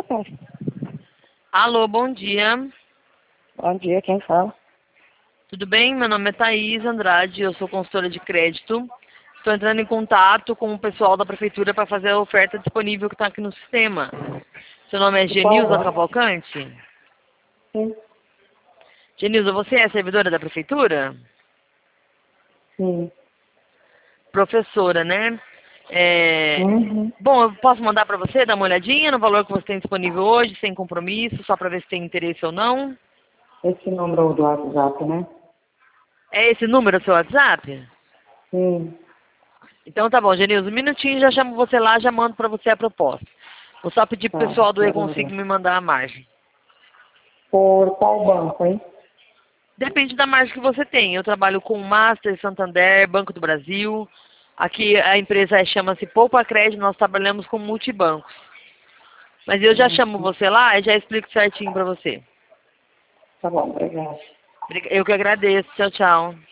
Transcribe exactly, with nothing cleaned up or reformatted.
papel. Alô, bom dia. Bom dia, quem fala? Tudo bem? Meu nome é Thaís Andrade, eu sou consultora de crédito. Estou entrando em contato com o pessoal da prefeitura para fazer a oferta disponível que está aqui no sistema. Seu nome é De qual Genilza banco? Cavalcante? Sim. Genilza, você é servidora da prefeitura? Sim. Professora, né? É... Uhum. Bom, eu posso mandar para você dar uma olhadinha no valor que você tem disponível hoje, sem compromisso, só para ver se tem interesse ou não? Esse número do WhatsApp, né? É esse número o seu WhatsApp? Sim. Então tá bom, Genilza, um minutinho, já chamo você lá, já mando para você a proposta. Vou só pedir pro Tá, pessoal do quero ver. E-Consigo me mandar a margem. Por qual banco, hein? Depende da margem que você tem. Eu trabalho com Master, Santander, Banco do Brasil. Aqui a empresa chama-se Poupa Crédito, nós trabalhamos com multibancos. Mas eu já chamo Uhum. você lá e já explico certinho para você. Tá bom, obrigada. Eu que agradeço. Tchau, tchau.